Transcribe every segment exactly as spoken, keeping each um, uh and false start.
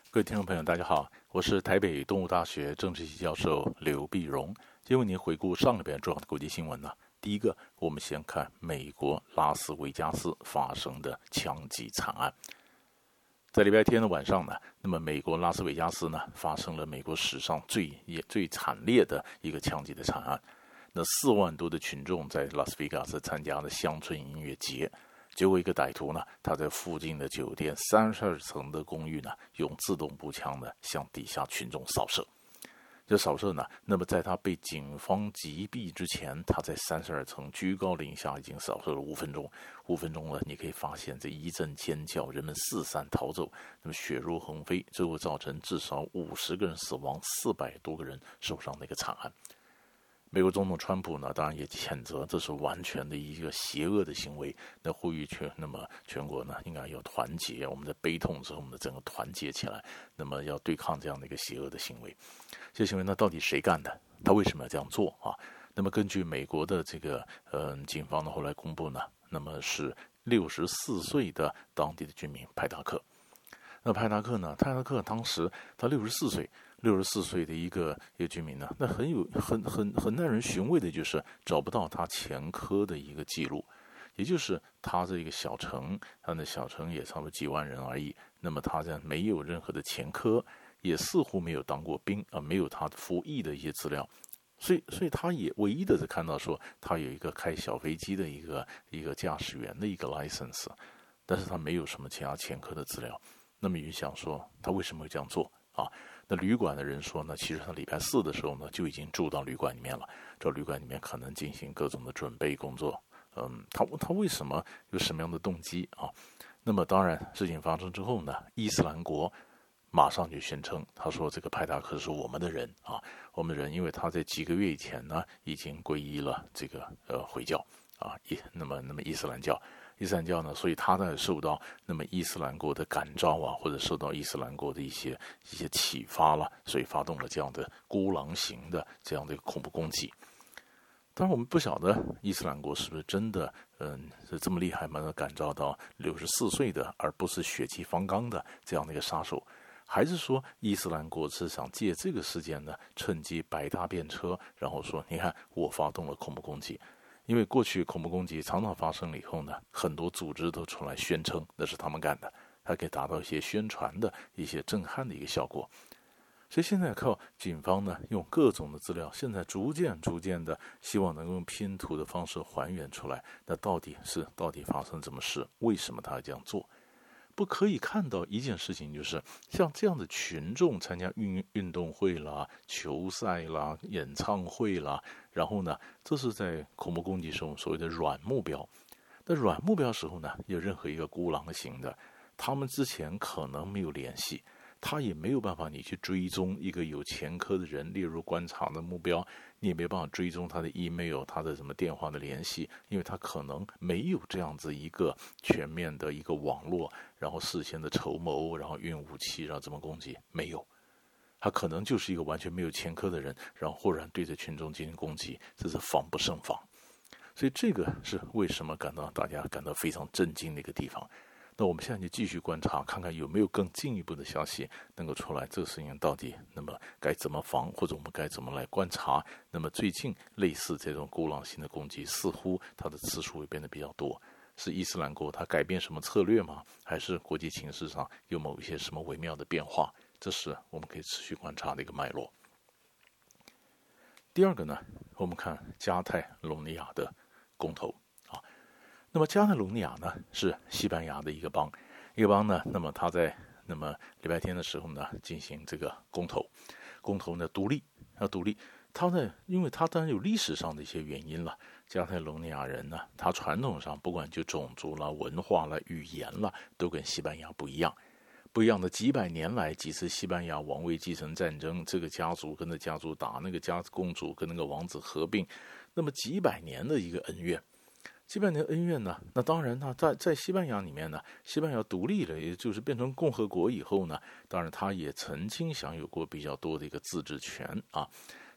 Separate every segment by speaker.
Speaker 1: 各位听众朋友，大家好，我是台北东吴大学政治系教授刘碧荣。今天为您回顾上礼拜重要的国际新闻呢。第一个，我们先看美国拉斯维加斯发生的枪击惨案。在礼拜天的晚上呢，那么美国拉斯维加斯呢发生了美国史上最也最惨烈的一个枪击的惨案。那四万多的群众在拉斯维加斯参加了乡村音乐节。结果一个歹徒呢，他在附近的酒店三十二层的公寓呢，用自动步枪呢向底下群众扫射。这扫射呢，那么在他被警方击毙之前，他在三十二层居高临下已经扫射了五分钟。五分钟了，你可以发现这一阵尖叫，人们四散逃走，那么血肉横飞，最后造成至少五十个人死亡，四百多个人受伤的一个惨案。美国总统川普呢，当然也谴责这是完全的一个邪恶的行为，那呼吁全那么全国呢应该要团结，我们在悲痛之后，我们的整个团结起来，那么要对抗这样的一个邪恶的行为。这行为呢，到底谁干的？他为什么要这样做啊？那么根据美国的这个呃警方呢后来公布呢，那么是六十四岁的当地的居民派达克。那派达克呢，派达克当时他六十四岁。六十四岁的一个一个居民呢，那很有很很很耐人寻味的，就是找不到他前科的一个记录，也就是他这个小城，他的小城也差不多几万人而已。那么他这样没有任何的前科，也似乎没有当过兵啊、呃，没有他服役的一些资料，所以所以他也唯一的是看到说他有一个开小飞机的一个一个驾驶员的一个 license， 但是他没有什么其他前科的资料。那么你想说他为什么会这样做啊？那旅馆的人说呢，其实他礼拜四的时候呢就已经住到旅馆里面了，这旅馆里面可能进行各种的准备工作。嗯，他他为什么有什么样的动机啊？那么当然，事情发生之后呢，伊斯兰国马上就宣称，他说这个派达克是我们的人啊，我们的人，因为他在几个月以前呢已经皈依了这个呃回教啊，伊那么那么伊斯兰教。伊斯兰教呢，所以他呢受到那么伊斯兰国的感召啊，或者受到伊斯兰国的一些一些启发了，所以发动了这样的孤狼型的这样的一个恐怖攻击。当然，我们不晓得伊斯兰国是不是真的，嗯，是这么厉害吗？能感召到六十四岁的，而不是血气方刚的这样的一个杀手，还是说伊斯兰国是想借这个事件呢，趁机摆大便车，然后说，你看我发动了恐怖攻击。因为过去恐怖攻击常常发生了以后呢，很多组织都出来宣称那是他们干的，它可以达到一些宣传的一些震撼的一个效果。所以现在靠警方呢，用各种的资料，现在逐渐逐渐的希望能够用拼图的方式还原出来，那到底是到底发生什么事？为什么他要这样做？不可以看到一件事情，就是像这样的群众参加运运动会啦、球赛啦、演唱会啦，然后呢，这是在恐怖攻击时候所谓的软目标。那软目标时候呢，有任何一个孤狼型的，他们之前可能没有联系，他也没有办法你去追踪一个有前科的人列入观察的目标，你也没办法追踪他的 email 他的什么电话的联系，因为他可能没有这样子一个全面的一个网络，然后事先的筹谋，然后运武器，然后怎么攻击，没有，他可能就是一个完全没有前科的人，然后忽然对着群众进行攻击，这是防不胜防。所以这个是为什么感到大家感到非常震惊的一个地方。那我们现在就继续观察，看看有没有更进一步的消息能够出来，这个事情到底那么该怎么防，或者我们该怎么来观察。那么最近类似这种孤狼型的攻击，似乎它的次数会变得比较多。是伊斯兰国它改变什么策略吗？还是国际情势上有某一些什么微妙的变化？这是我们可以持续观察的一个脉络。第二个呢，我们看加泰隆尼亚的公投啊。那么加泰隆尼亚呢是西班牙的一个邦，一个邦呢，那么他在那么礼拜天的时候呢进行这个公投，公投呢独立，要独立。他呢，因为他当然有历史上的一些原因了。加泰隆尼亚人呢，他传统上不管就种族啦、文化啦、语言啦，都跟西班牙不一样。不一样的几百年来几次西班牙王位继承战争，这个家族跟那家族打，那个家公主跟那个王子合并，那么几百年的一个恩怨。几百年恩怨呢，那当然呢，在在西班牙里面呢，西班牙独立了，也就是变成共和国以后呢，当然他也曾经享有过比较多的一个自治权啊。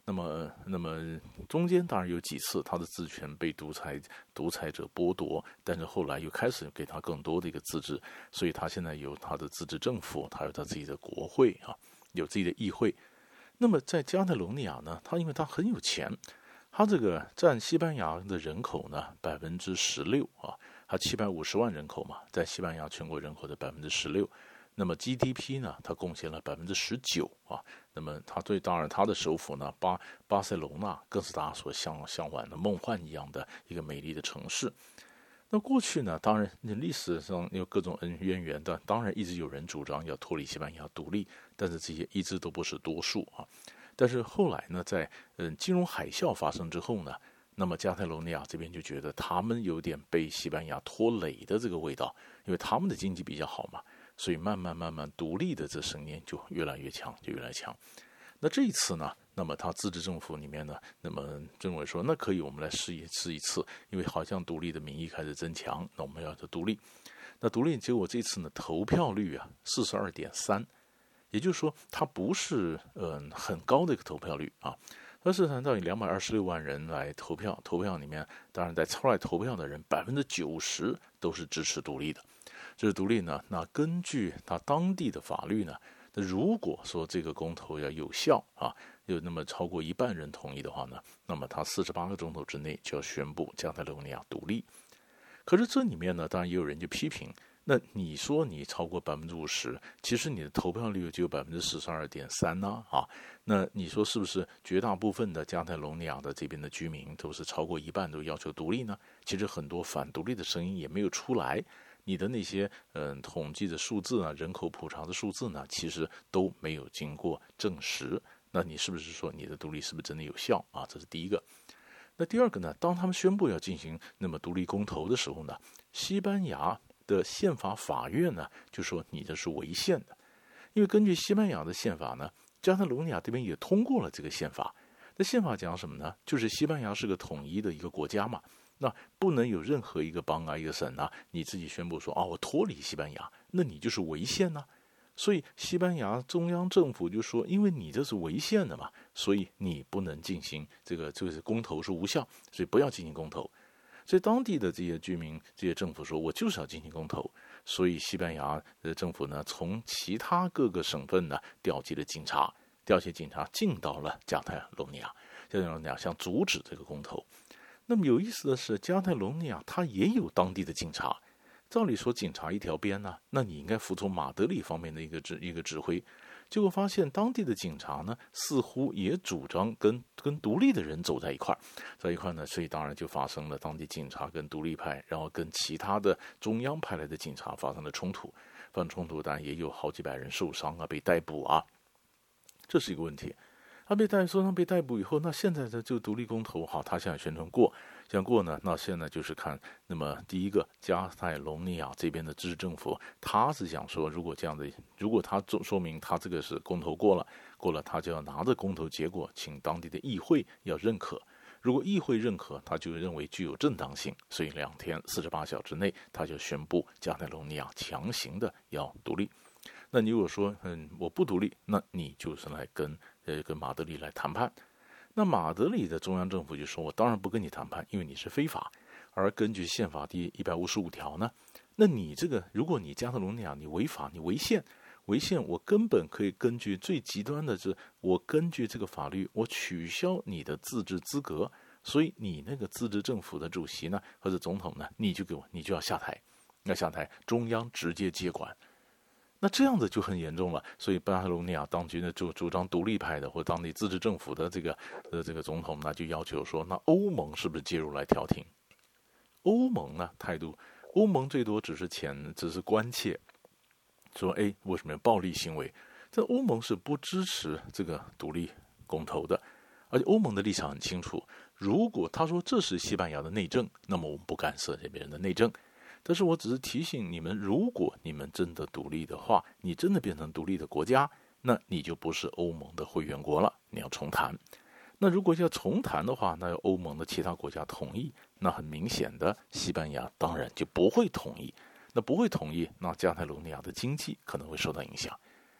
Speaker 1: 那么，那么中间当然有几次他的自治权被独裁独裁者剥夺，但是后来又开始给他更多的一个自治，所以他现在有他的自治政府，他有他自己的国会啊，有自己的议会。那么在加泰罗尼亚呢，他因为他很有钱，他这个占西班牙的人口呢百分之十六啊，他七百五十万人口嘛，在西班牙全国人口的百分之十六。那么 G D P 呢，它贡献了百分之十九啊。那么它对，当然它的首府呢，巴巴塞隆纳更是大家所向向往的梦幻一样的一个美丽的城市。那过去呢，当然历史上有各种恩渊源的，当然一直有人主张要脱离西班牙独立，但是这些一直都不是多数啊。但是后来呢，在嗯金融海啸发生之后呢，那么加泰罗尼亚这边就觉得他们有点被西班牙拖累的这个味道，因为他们的经济比较好嘛。所以慢慢慢慢独立的这声音就越来越强，就越来越强。那这一次呢，那么他自治政府里面呢，那么认为说，那可以我们来试一试一次，因为好像独立的民意开始增强，那我们要独立。那独立结果这次呢，投票率啊四十二点三，也就是说它不是嗯、呃、很高的一个投票率啊。但是谈到以两百二十六万人来投票，投票里面当然在出来投票的人百分之九十都是支持独立的。这是独立呢，那根据他当地的法律呢，那如果说这个公投要有效啊，有那么超过一半人同意的话呢，那么他四十八个钟头之内就要宣布加泰罗尼亚独立。可是这里面呢，当然也有人就批评，那你说你超过百分之五十，其实你的投票率只有百分之四十二点三呢啊，那你说是不是绝大部分的加泰罗尼亚的这边的居民都是超过一半都要求独立呢？其实很多反独立的声音也没有出来。你的那些嗯、呃、统计的数字啊，人口普查的数字呢，其实都没有经过证实。那你是不是说你的独立是不是真的有效啊？这是第一个。那第二个呢？当他们宣布要进行那么独立公投的时候呢，西班牙的宪法法院呢就说你这是违宪的，因为根据西班牙的宪法呢，加泰罗尼亚这边也通过了这个宪法。那宪法讲什么呢？就是西班牙是个统一的一个国家嘛。那不能有任何一个邦啊、一个省啊，你自己宣布说啊，我脱离西班牙，那你就是违宪呐、啊。所以西班牙中央政府就说，因为你这是违宪的嘛，所以你不能进行这个，这个公投是无效，所以不要进行公投。所以当地的这些居民、这些政府说，我就是要进行公投。所以西班牙的政府呢，从其他各个省份呢调集了警察，调集警察进到了加泰罗尼亚，加泰罗尼亚想阻止这个公投。那么有意思的是，加泰罗尼亚它也有当地的警察。照理说，警察一条边呢，那你应该服从马德里方面的一个指一个指挥。结果发现，当地的警察呢，似乎也主张跟跟独立的人走在一块儿，在一块呢，所以当然就发生了当地警察跟独立派，然后跟其他的中央派来的警察发生了冲突。发生冲突，当然也有好几百人受伤啊，被逮捕啊，这是一个问题。他被逮受伤被逮捕以后，那现在的就独立公投，好，他现在宣传过，想过呢，那现在就是看，那么第一个加泰隆尼亚这边的自治政府，他是想说，如果这样的，如果他说明他这个是公投过了，过了，他就要拿着公投结果，请当地的议会要认可。如果议会认可，他就认为具有正当性，所以两天四十八小时内，他就宣布加泰隆尼亚强行的要独立。那你如果说，嗯，我不独立，那你就是来跟呃跟马德里来谈判。那马德里的中央政府就说，我当然不跟你谈判，因为你是非法。而根据宪法第一百五十五条呢，那你这个，如果你加泰罗尼亚你违法，你违宪，违宪，我根本可以根据最极端的是，我根据这个法律，我取消你的自治资格。所以你那个自治政府的主席呢，或者总统呢，你就给我，你就要下台，要下台，中央直接接管。那这样子就很严重了，所以巴塞罗那亚当局呢主主张独立派的或当地自治政府的这个呃这个总统呢就要求说，那欧盟是不是介入来调停？欧盟呢态度，欧盟最多只是前只是关切，说哎为什么有暴力行为？这欧盟是不支持这个独立公投的，而且欧盟的立场很清楚，如果他说这是西班牙的内政，那么我们不干涉这边人的内政。但是我只是提醒你们，如果你们真的独立的话，你真的变成独立的国家，那你就不是欧盟的会员国了，你要重谈。那如果要重谈的话，那要欧盟的其他国家同意，那很明显的，西班牙当然就不会同意。那不会同意，那加泰罗尼亚的经济可能会受到影响。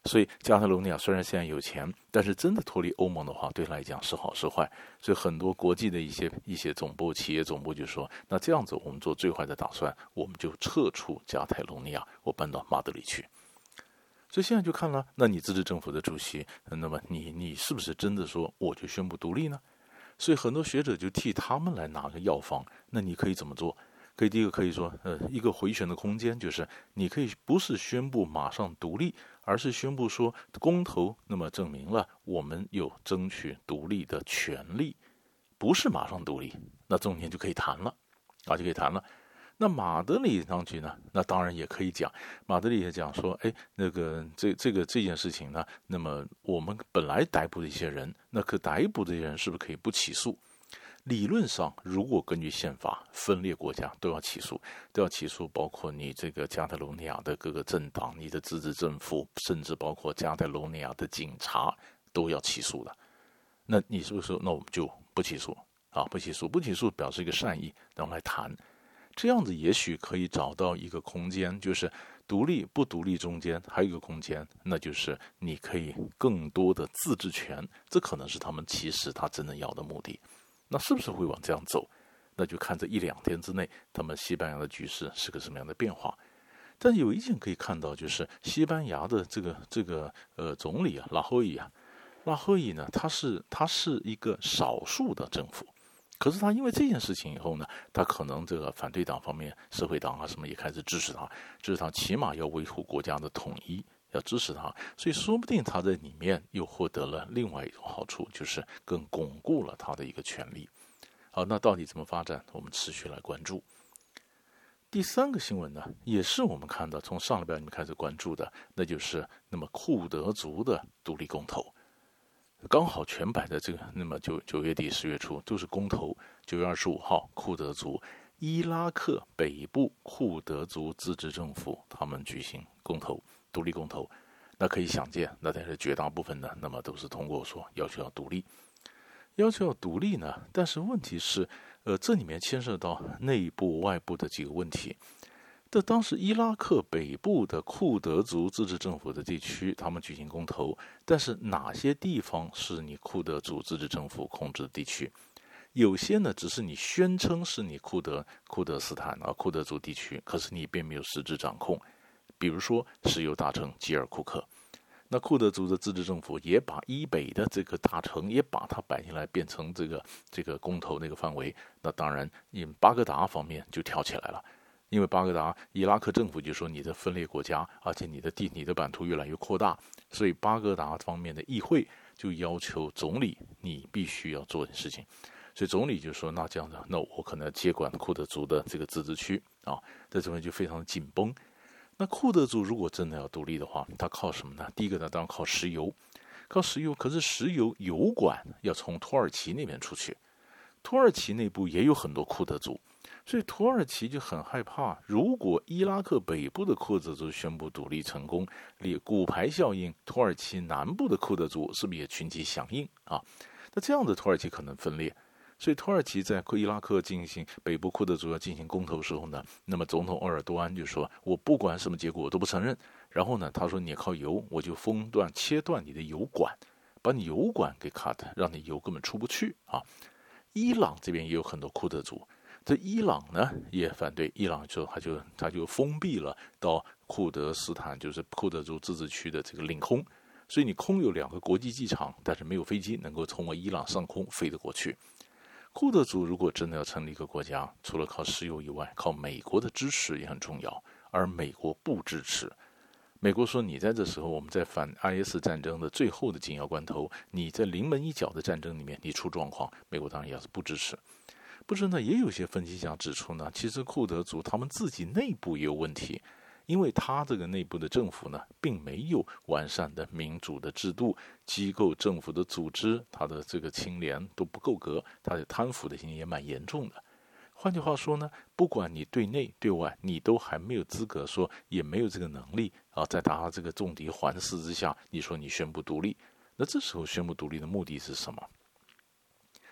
Speaker 1: 所以加泰罗尼亚虽然现在有钱，但是真的脱离欧盟的话，对他来讲是好是坏？所以很多国际的一些一些总部、企业总部就说，那这样子我们做最坏的打算，我们就撤出加泰罗尼亚，我搬到马德里去。所以现在就看了，那你自治政府的主席，那么你你是不是真的说我就宣布独立呢？所以很多学者就替他们来拿个药方。那你可以怎么做？可以第一个可以说，呃，一个回旋的空间，就是你可以不是宣布马上独立，而是宣布说公投，那么证明了我们有争取独立的权利，不是马上独立，那中间就可以谈了，啊，就可以谈了。那马德里上去呢，那当然也可以讲，马德里也讲说，哎，那个这这个这件事情呢，那么我们本来逮捕的一些人，那可逮捕的人是不是可以不起诉？理论上，如果根据宪法，分裂国家都要起诉，都要起诉，包括你这个加泰罗尼亚的各个政党、你的自治政府，甚至包括加泰罗尼亚的警察都要起诉的。那你是不是说，那我们就不起诉啊？不起诉，不起诉表示一个善意，然后来谈，这样子也许可以找到一个空间，就是独立不独立中间还有一个空间，那就是你可以更多的自治权，这可能是他们其实他真正要的目的。那是不是会往这样走？那就看这一两天之内，他们西班牙的局势是个什么样的变化。但有一点可以看到，就是西班牙的这个这个呃总理啊，拉霍伊啊，拉霍伊呢，他是他是一个少数的政府，可是他因为这件事情以后呢，他可能这个反对党方面，社会党啊什么也开始支持他，支持他起码要维护国家的统一。要支持他，所以说不定他在里面又获得了另外一种好处，就是更巩固了他的一个权利。好，那到底怎么发展？我们持续来关注。第三个新闻呢，也是我们看到从上礼拜你们开始关注的，那就是那么库德族的独立公投，刚好全摆在这个，那么九九月底十月初都是公投。九月二十五号，库德族伊拉克北部库德族自治政府他们举行公投。独立公投，那可以想见，那但是绝大部分呢，那么都是通过说要求要独立，要求要独立呢。但是问题是，呃，这里面牵涉到内部、外部的几个问题。这当时伊拉克北部的库德族自治政府的地区，他们举行公投，但是哪些地方是你库德族自治政府控制的地区？有些呢，只是你宣称是你库德库德斯坦啊库德族地区，可是你并没有实质掌控。比如说石油大城吉尔库克，那库德族的自治政府也把伊北的这个大城也把它摆进来，变成这个这个公投那个范围。那当然，因巴格达方面就跳起来了，因为巴格达伊拉克政府就说你的分裂国家，而且你的地你的版图越来越扩大，所以巴格达方面的议会就要求总理你必须要做点事情。所以总理就说，那这样的，那我可能要接管库德族的这个自治区啊，在这边就非常紧绷。那库德族如果真的要独立的话，他靠什么呢？第一个呢，当然靠石油，靠石油。可是石油油管要从土耳其那边出去，土耳其内部也有很多库德族，所以土耳其就很害怕，如果伊拉克北部的库德族宣布独立成功，骨牌效应，土耳其南部的库德族是不是也群起响应啊？那这样的土耳其可能分裂。所以土耳其在伊拉克进行北部库德族要进行公投的时候呢，那么总统鄂尔多安就说，我不管什么结果我都不承认。然后呢，他说你靠油，我就封断切断你的油管，把你油管给 cut， 让你油根本出不去啊。伊朗这边也有很多库德族，这伊朗呢也反对，伊朗就他就他就封闭了到库德斯坦，就是库德族自治区的这个领空，所以你空有两个国际机场，但是没有飞机能够从我伊朗上空飞得过去。库德族如果真的要成立一个国家，除了靠石油以外，靠美国的支持也很重要，而美国不支持。美国说，你在这时候我们在反 I S 战争的最后的紧要关头，你在临门一脚的战争里面你出状况，美国当然也是不支持。不是呢，也有些分析家指出呢，其实库德族他们自己内部也有问题，因为他这个内部的政府呢，并没有完善的民主的制度、机构、政府的组织，他的这个清廉都不够格，他的贪腐的情形也蛮严重的。换句话说呢，不管你对内对外，你都还没有资格说，也没有这个能力啊，在他这个重敌环视之下，你说你宣布独立，那这时候宣布独立的目的是什么？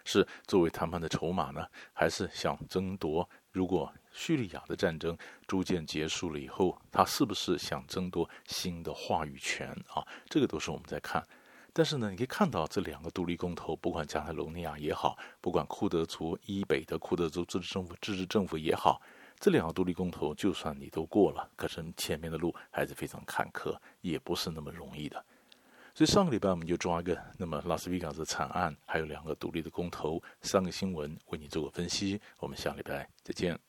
Speaker 1: 是作为谈判的筹码呢，还是想争夺？如果叙利亚的战争逐渐结束了以后，他是不是想争夺新的话语权啊？这个都是我们在看。但是呢，你可以看到这两个独立公投，不管加泰罗尼亚也好，不管库德族以北的库德族自治政府自治政府也好，这两个独立公投，就算你都过了，可是前面的路还是非常坎坷，也不是那么容易的。所以上个礼拜我们就抓一个，那么拉斯维加斯惨案，还有两个独立的公投，三个新闻为你做个分析。我们下礼拜再见。